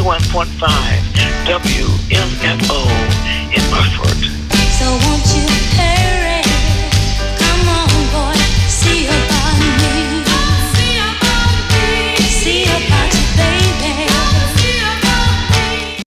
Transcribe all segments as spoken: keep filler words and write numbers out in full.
ninety-one point five W M F O in Rockford. So won't you hurry? Come on, boy, see about me. See about me. See about you, baby. See about me.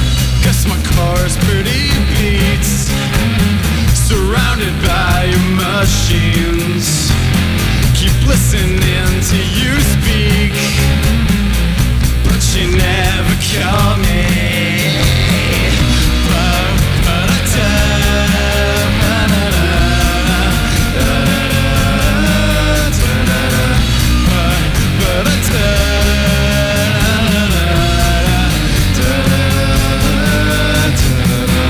surrounded by your mind. listening to you speak, but you never call me. But, but I turn, na, na, na, na, na, na, na, na, but, but I turn, na, na, na, na, na, na,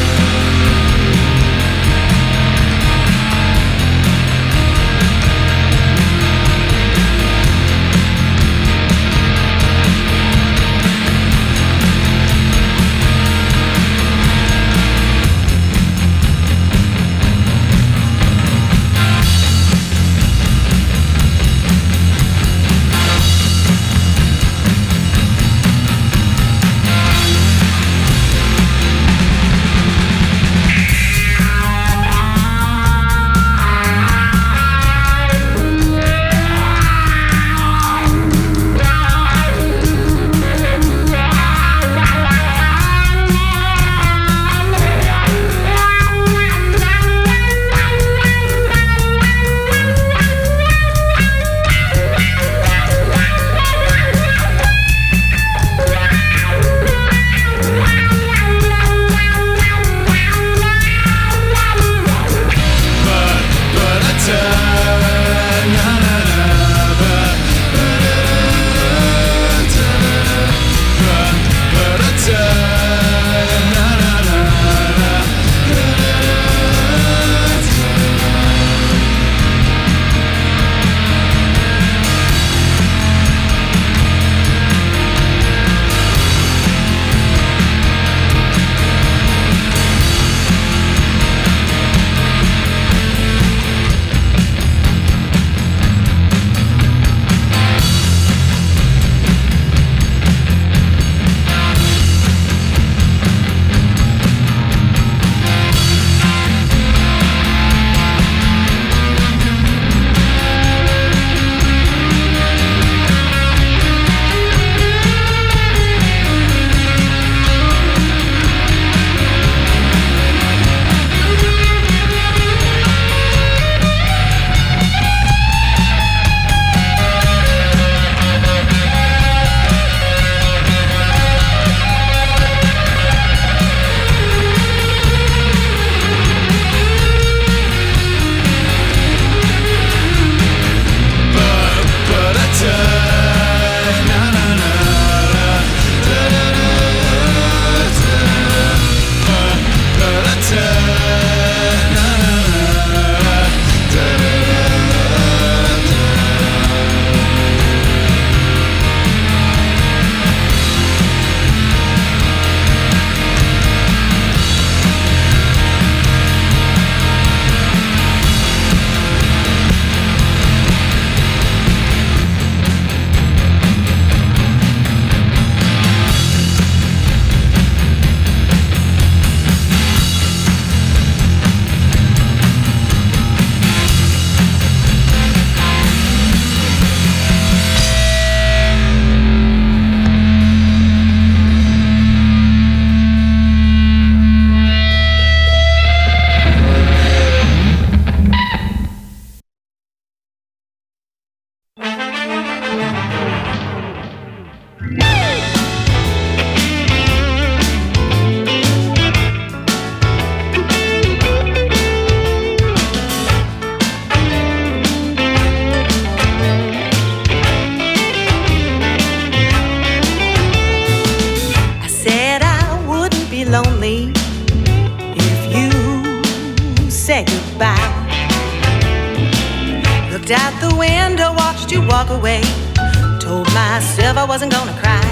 Looked out the window, watched you walk away. Told myself I wasn't gonna cry.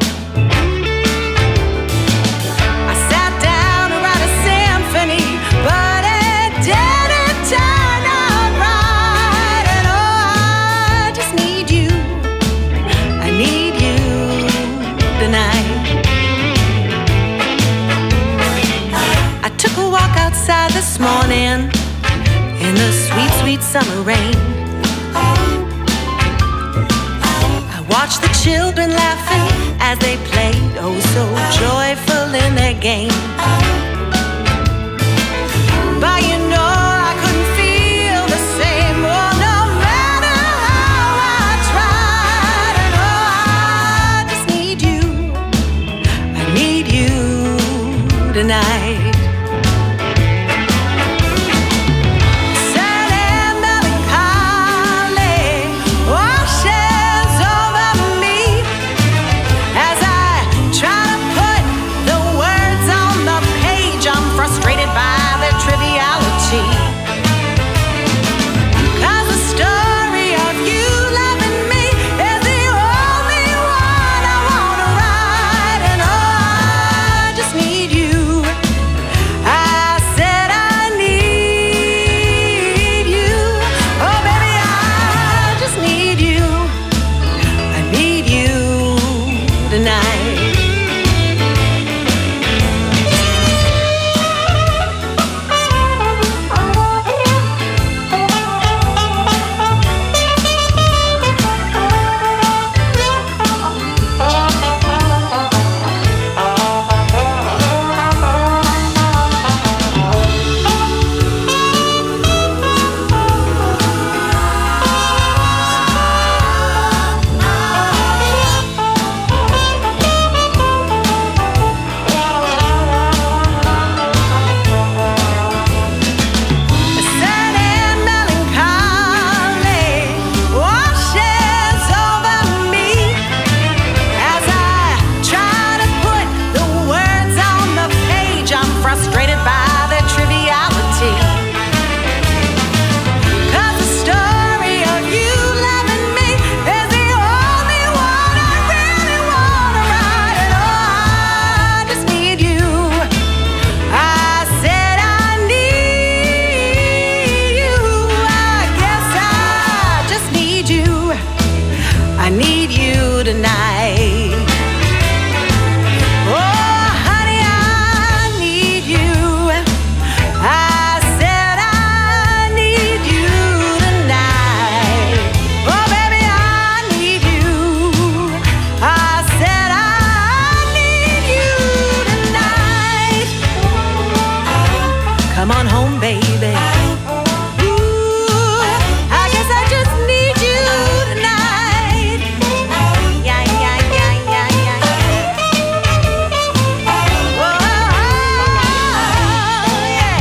I sat down to write a symphony, but it didn't turn out right. And oh, I just need you, I need you tonight. I took a walk outside this morning in the sweet, sweet summer rain. I watched the children laughing as they played, oh so joyful in their game. But you know I couldn't feel the same, oh no matter how on home, baby. Ooh, I guess I just need you tonight. Yeah, yeah, yeah, yeah, yeah, yeah. Whoa, yeah.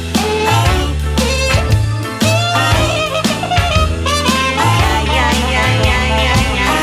Yeah, yeah, yeah, yeah, yeah, yeah.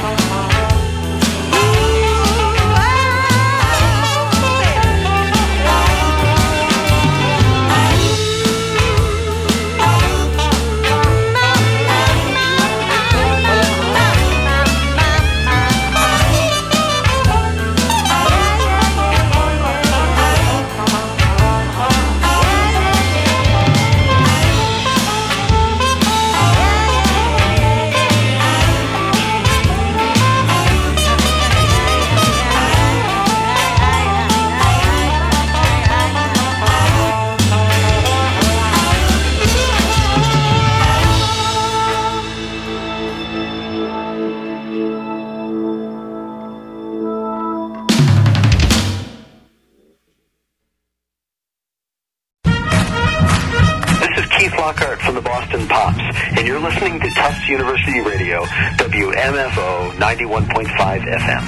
This is Keith Lockhart from the Boston Pops, and you're listening to Tufts University Radio, W M F O ninety-one point five F M.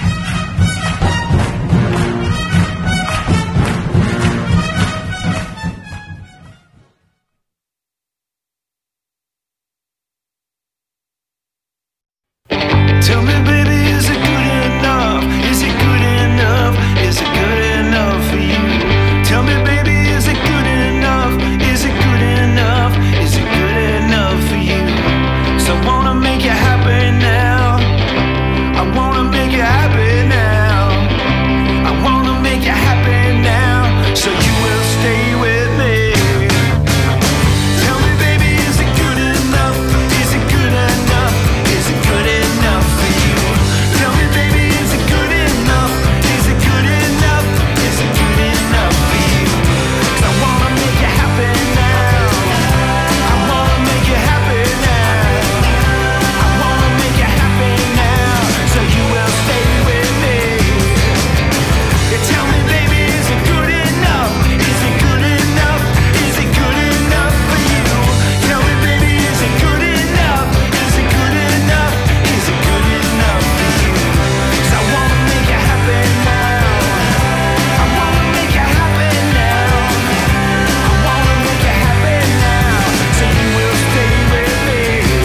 Tell me, baby, is it good enough? Is it good enough? Is it good enough for you? Tell me, baby, is it good enough? Is it good enough? Is it good enough for you? So I wanna make you happy now. I wanna make you happy now. I wanna make you happy now. So you will stay with me. Tell me, baby, is it good enough? Is it good enough? Is it good enough for you? Tell me, baby, is it good enough? Is it good enough? Is it good enough for you? 'Cause I wanna make you happy now. I wanna make you happy now. I wanna make you happy now. So you will stay with me. You tell me, baby, is it good enough? Is it good enough? Is it good enough for you? Tell me, baby, is it good enough? Is it good enough? Is it good enough for you? 'Cause I wanna make you happy now. I wanna make you happy now. I wanna make you happy now. So you will stay with me.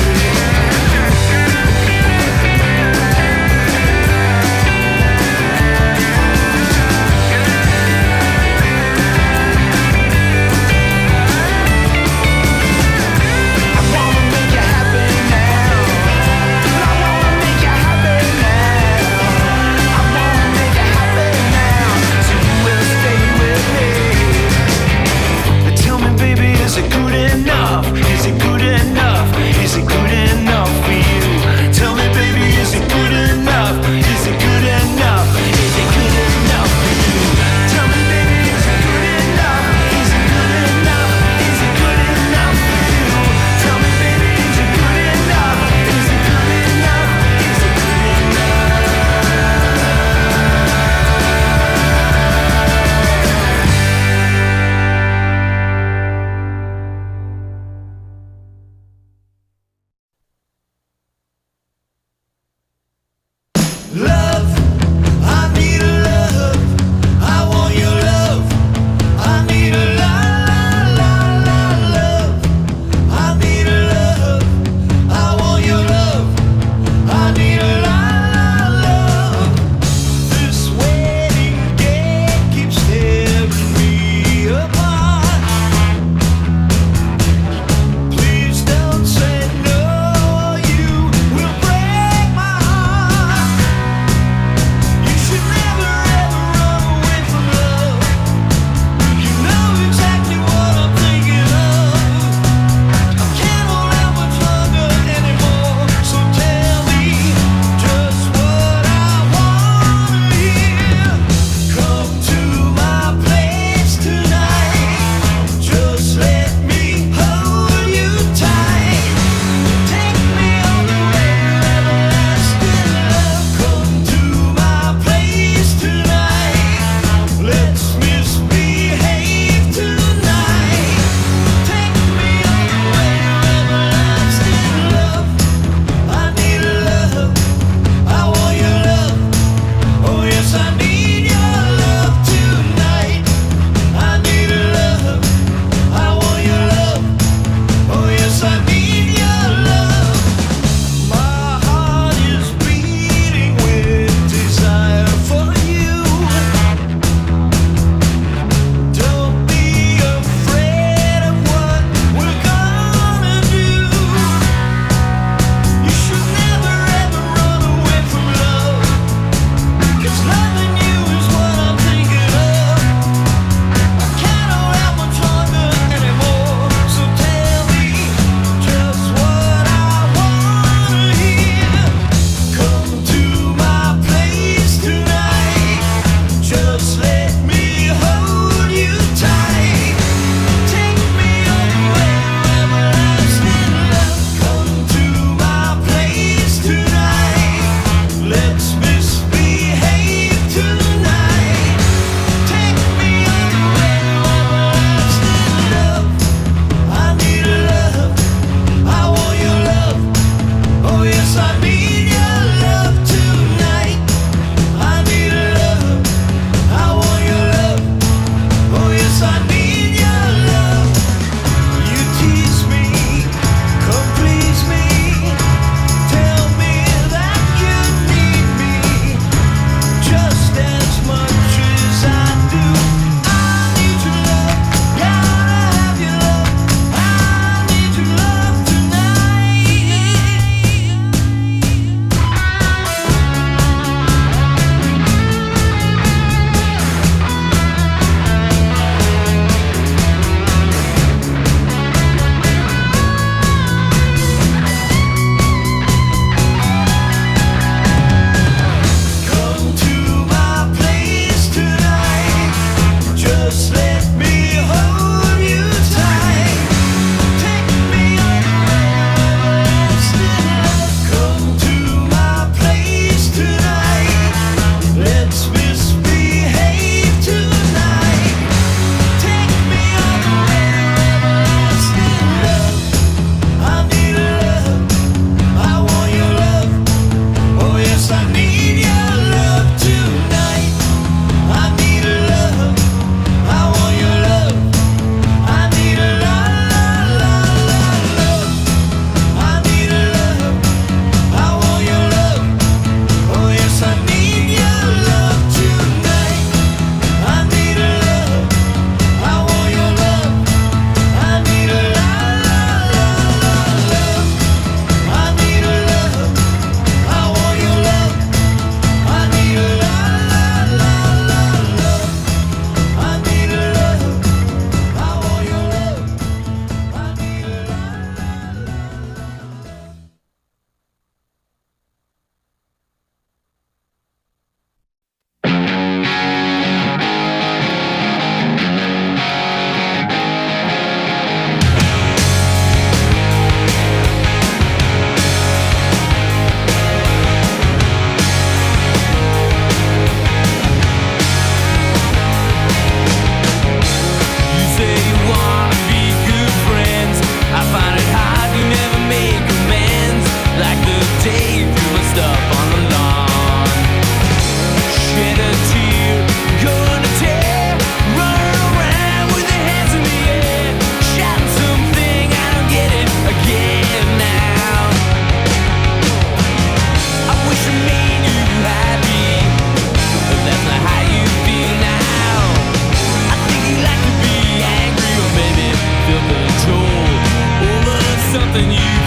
I wanna make you happy now. I wanna make you happy now. I wanna make you happy now. So you will stay with me. Tell me, baby, is it good enough? Is it good enough? Is it good enough for you? Tell me, baby, is it good enough? Is it good enough? Is it good enough for you? Tell me, baby, is it good enough? Is it good enough? Is it good enough for you? Tell me, baby, is it good enough? Is it good enough? Is it good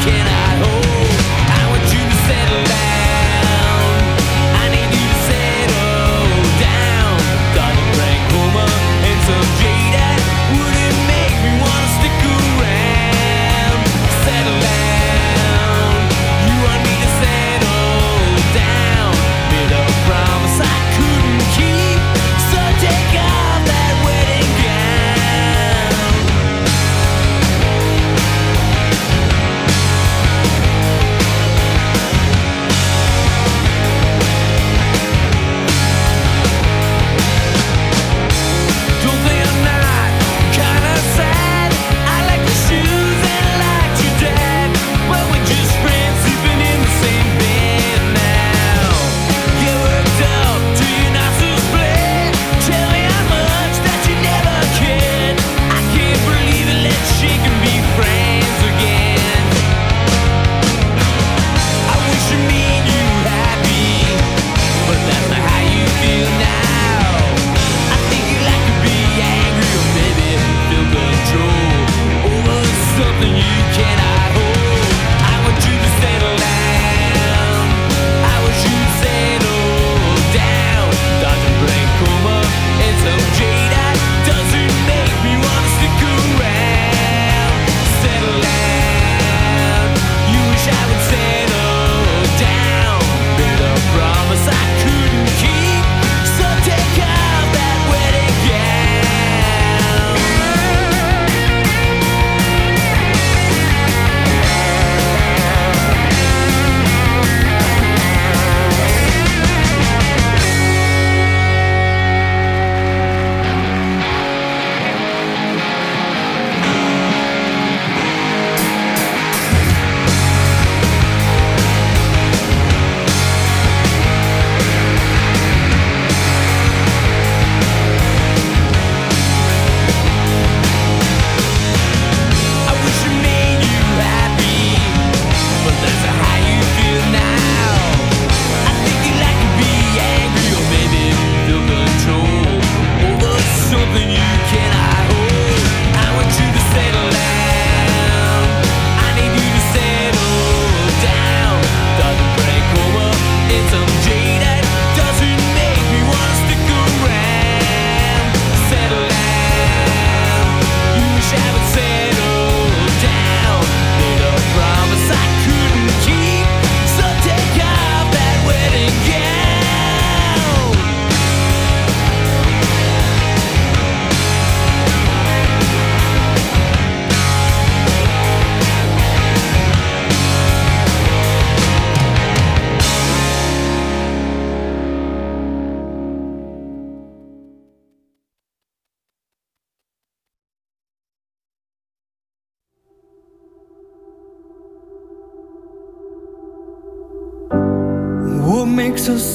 What makes a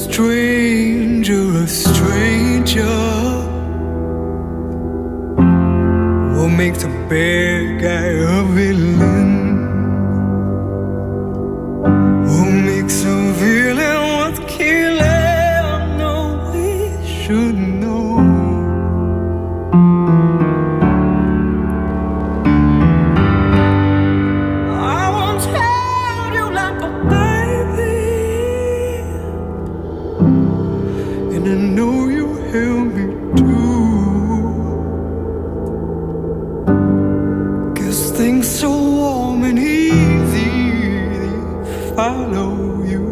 stranger a stranger? What makes a bad guy a villain? What makes a villain worth killing? No, we should know. I won't tell you like a baby, and I know you help me too. Cause things so warm and easy, they follow you.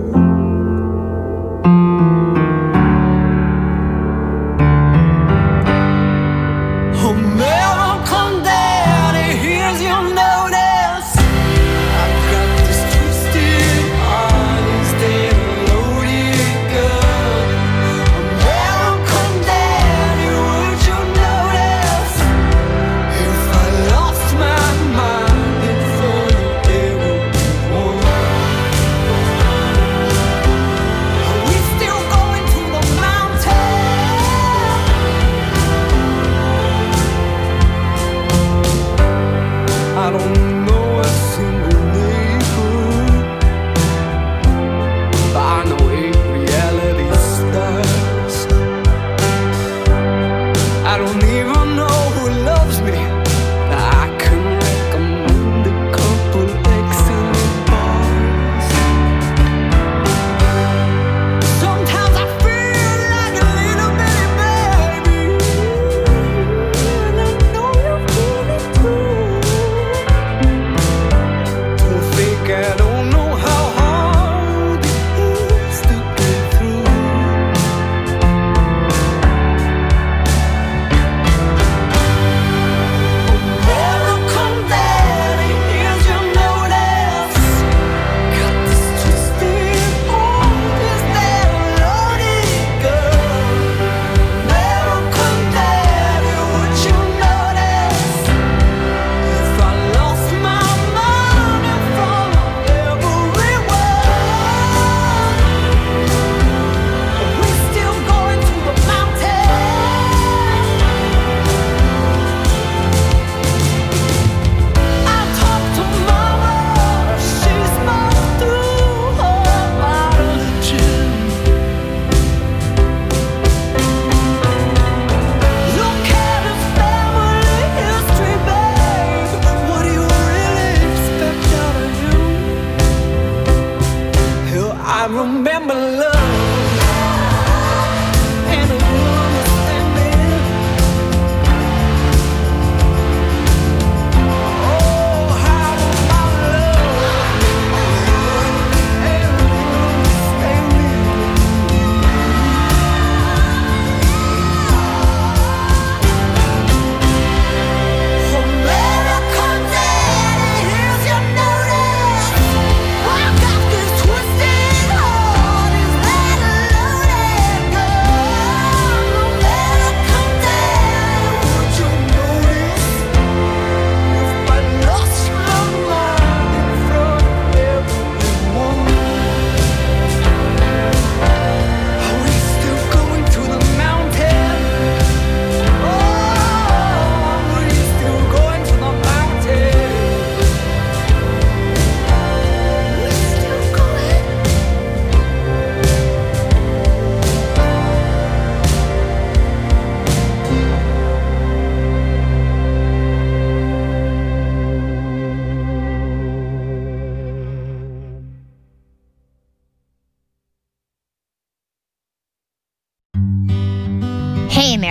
Oh, never come down and here's your notice. I've got this twisted heart instead of loaded gun. Oh, never come down and would you notice if I lost my mind in front of everyone? Are we still going to the mountain? I don't know a single neighbor, but I know if reality starts. I don't even know who loves me, but I can recommend a couple excellent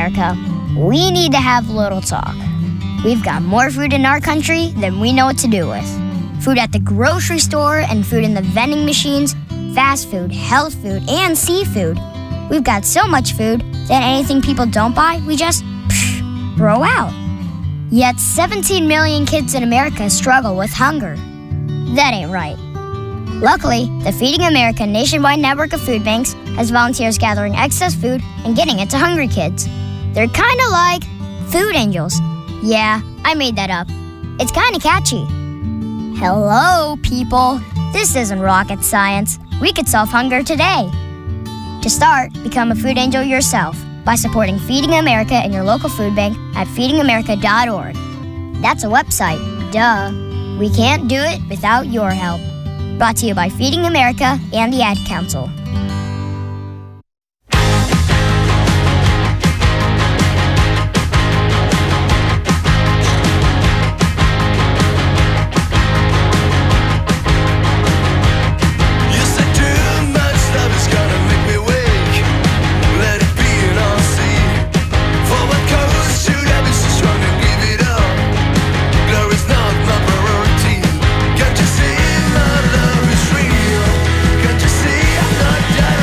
America, we need to have a little talk. We've got more food in our country than we know what to do with. Food at the grocery store and food in the vending machines, fast food, health food, and seafood. We've got so much food that anything people don't buy, we just psh, throw out. Yet seventeen million kids in America struggle with hunger. That ain't right. Luckily, the Feeding America nationwide network of food banks has volunteers gathering excess food and getting it to hungry kids. They're kind of like food angels. Yeah, I made that up. It's kind of catchy. Hello, people. This isn't rocket science. We could solve hunger today. To start, become a food angel yourself by supporting Feeding America in your local food bank at feeding america dot org. That's a website, duh. We can't do it without your help. Brought to you by Feeding America and the Ad Council. Can't you see my love is real? Can't you see I'm not dying?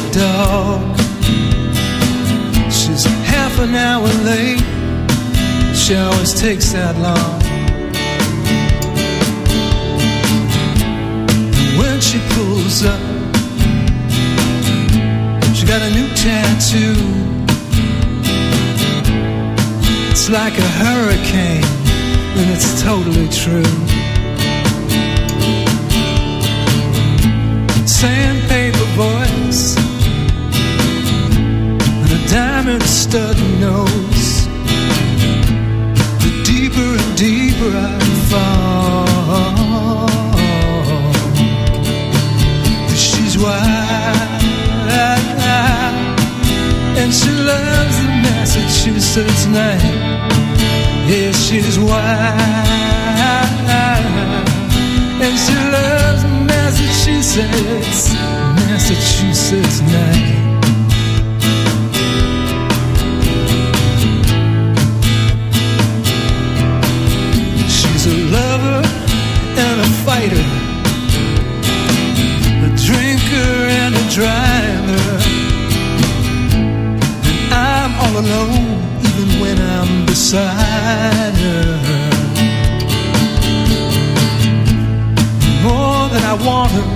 dog. She's half an hour late. She always takes that long. When she pulls up, she got a new tattoo. It's like a hurricane, and it's totally true. Sandpaper voice and a diamond stud nose. The deeper and deeper I fall, she's wild, and she loves the Massachusetts night. Yeah, she's wild, and she loves Massachusetts, Massachusetts night. She's a lover and a fighter, a drinker and a driver, and I'm all alone even when I'm beside her. More than I want her,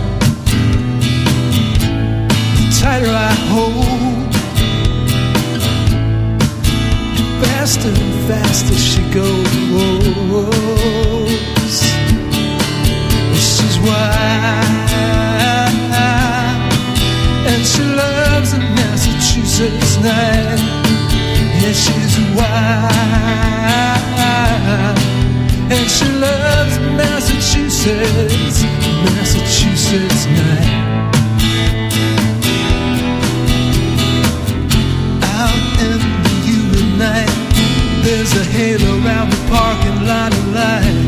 the tighter I hold, faster and faster she goes. She's wild, and she loves a Massachusetts night. Yeah, she's wild, and she loves Massachusetts, Massachusetts night. Out in the humid night, there's a halo around the parking lot of light.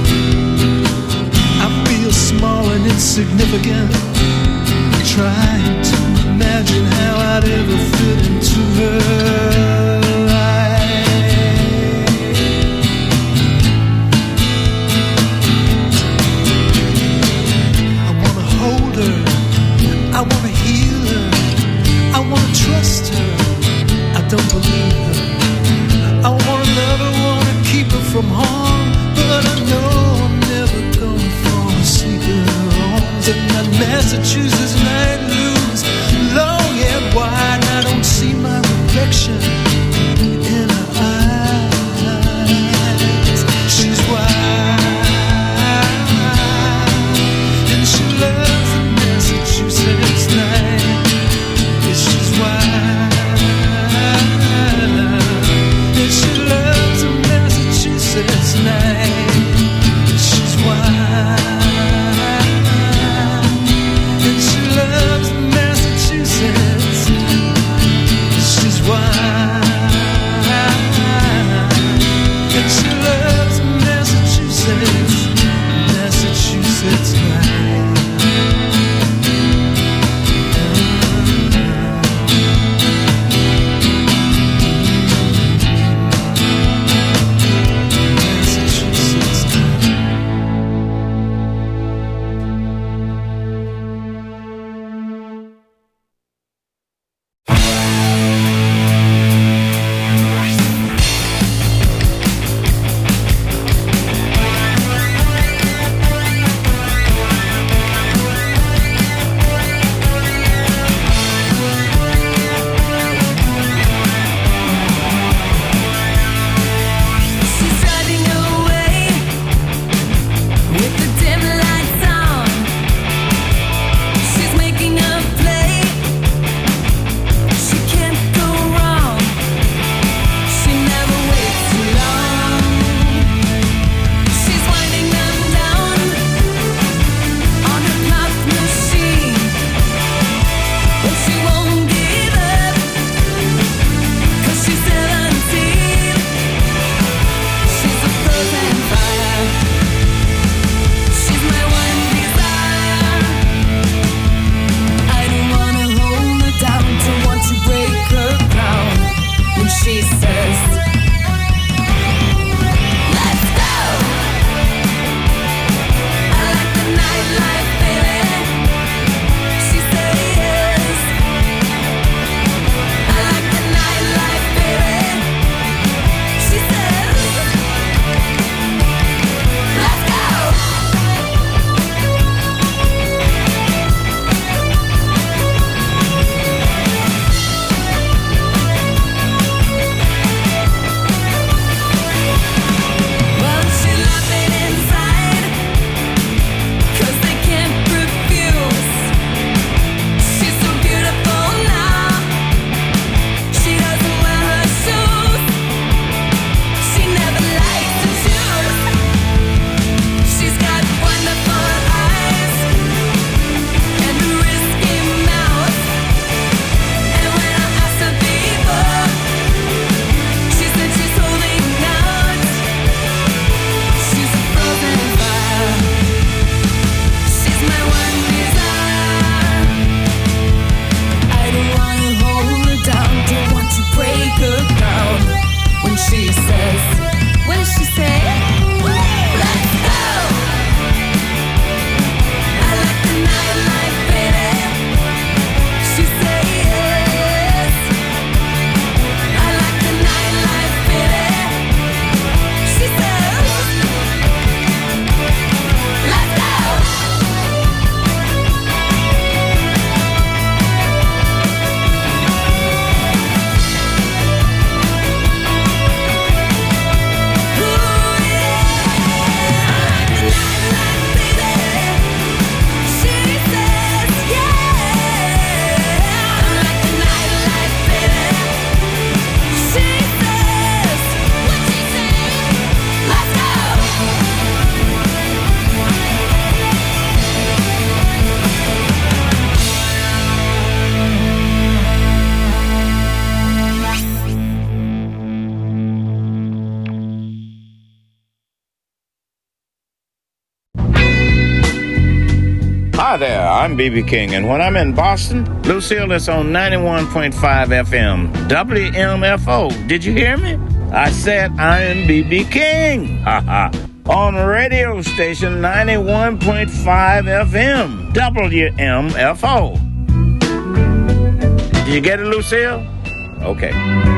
I feel small and insignificant, trying to imagine how I'd ever fit into her. Hold her Hi there, I'm B B King, and when I'm in Boston, Lucille is on ninety-one point five F M, W M F O. Did you hear me? I said I am B B King. Ha ha. On radio station ninety-one point five F M, W M F O. Did you get it, Lucille? Okay.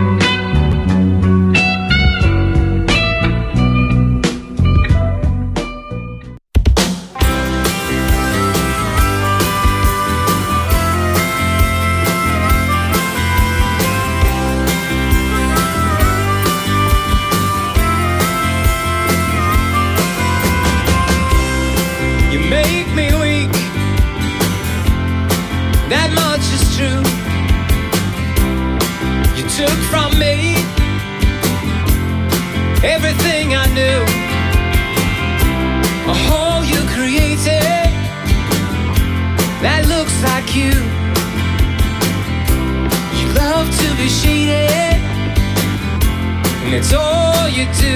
Took from me everything I knew, a hole you created that looks like you. You love to be shaded, and it's all you do.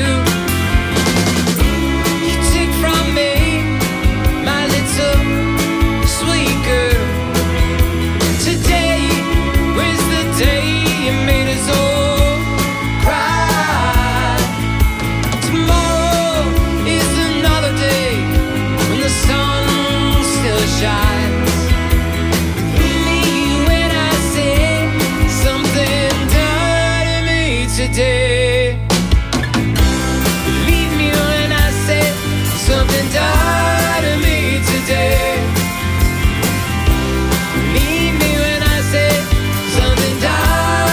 You took from me my little sweet girl. Today was the day you made us all cry. Tomorrow is another day when the sun still shines. Believe me when I say something died in me today. Believe me when I say something died in me today. Believe me when I say something died.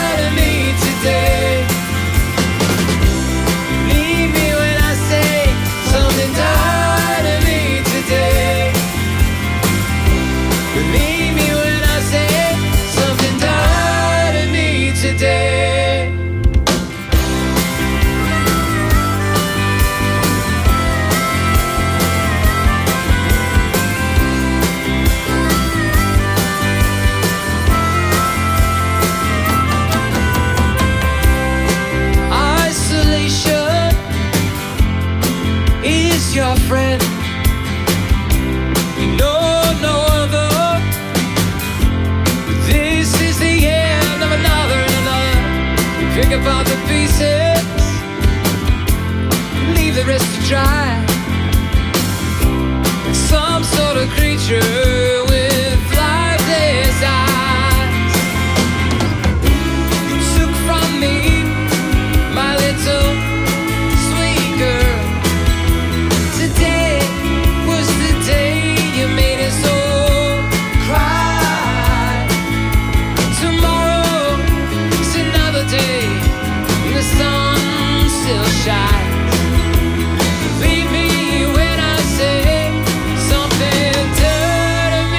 Your friend, you know no other. This is the end of another and another. You pick apart the pieces, leave the rest to dry. Some sort of creature with lifeless eyes. You took from me my little sweet girl. Today was the day you made us all cry. Tomorrow is another day when the sun still shines. Believe me when I say something died in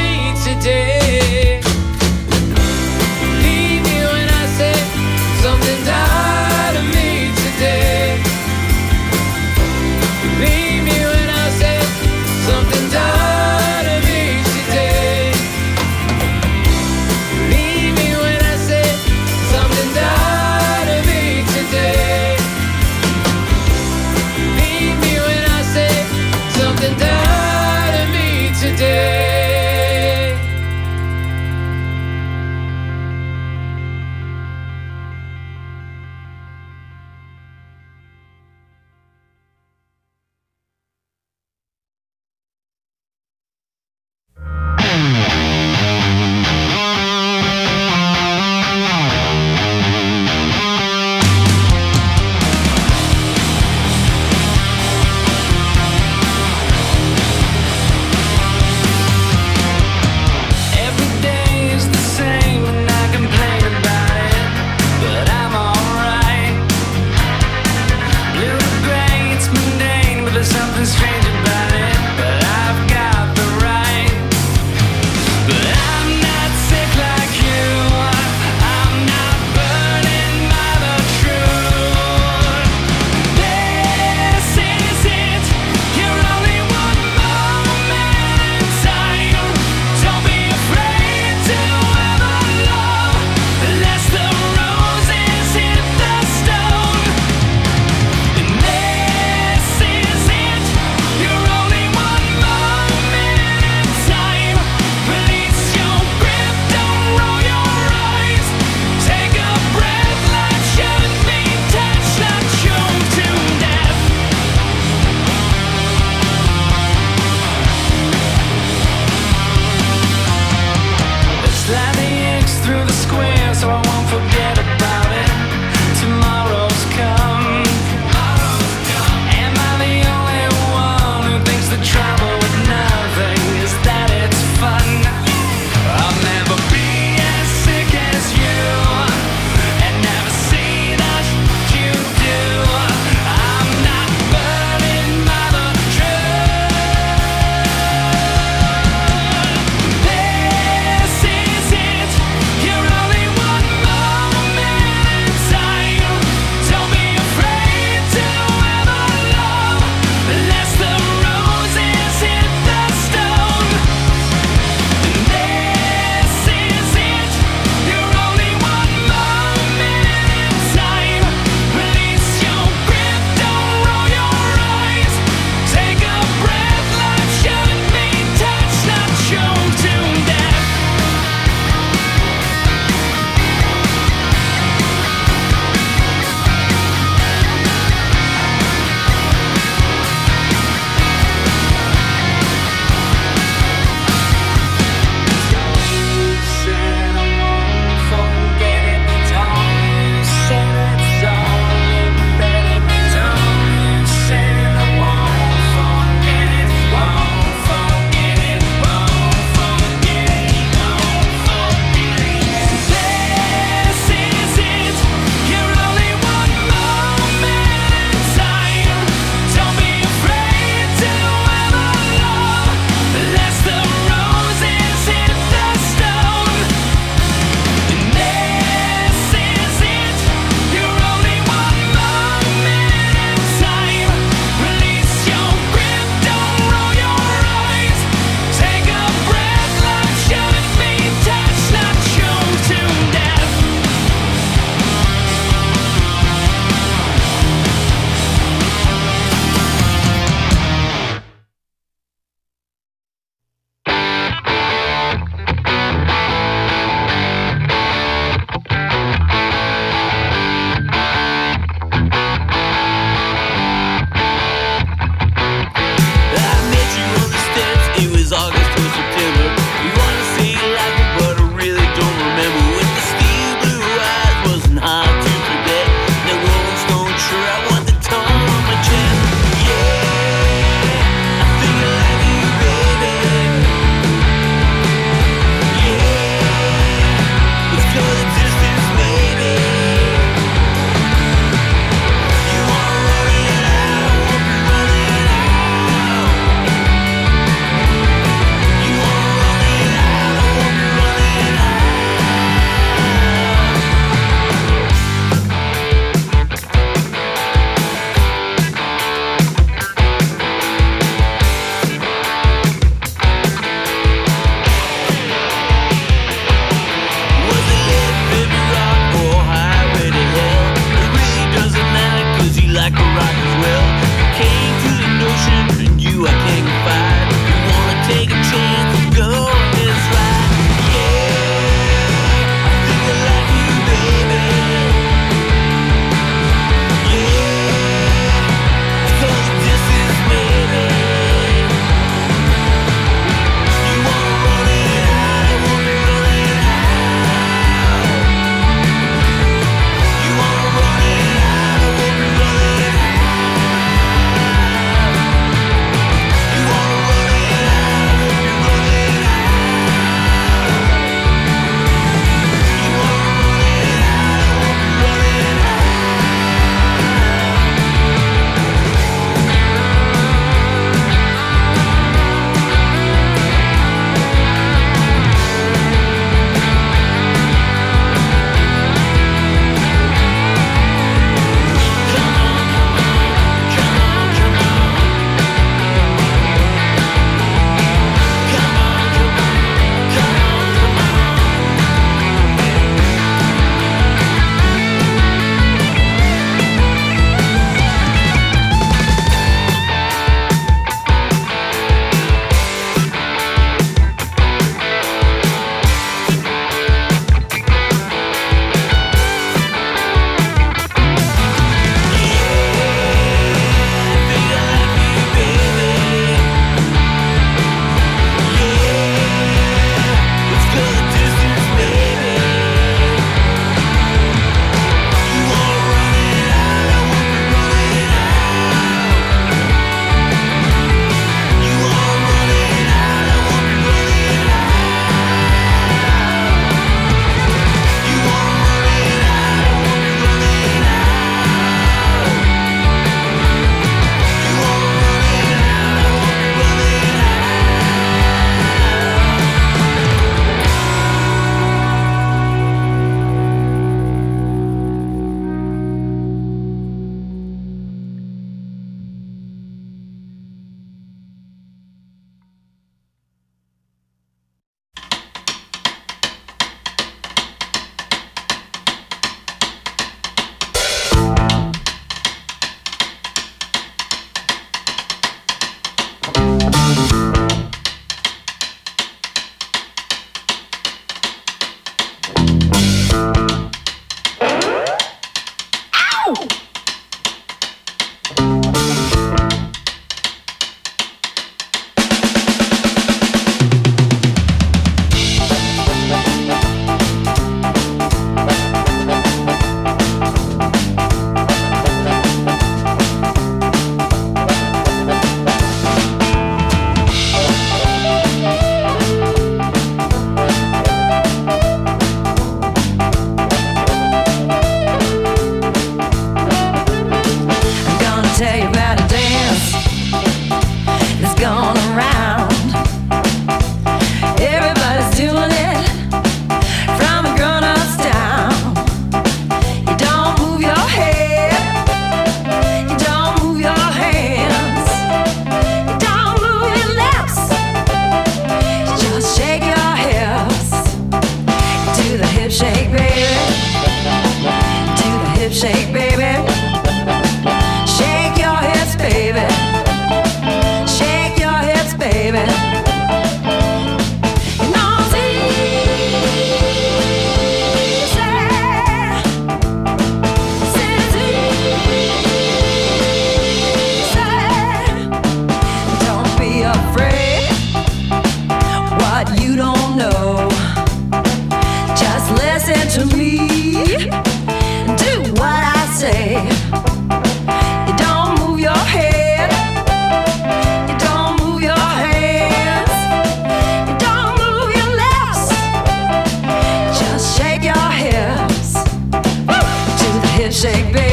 shake, baby.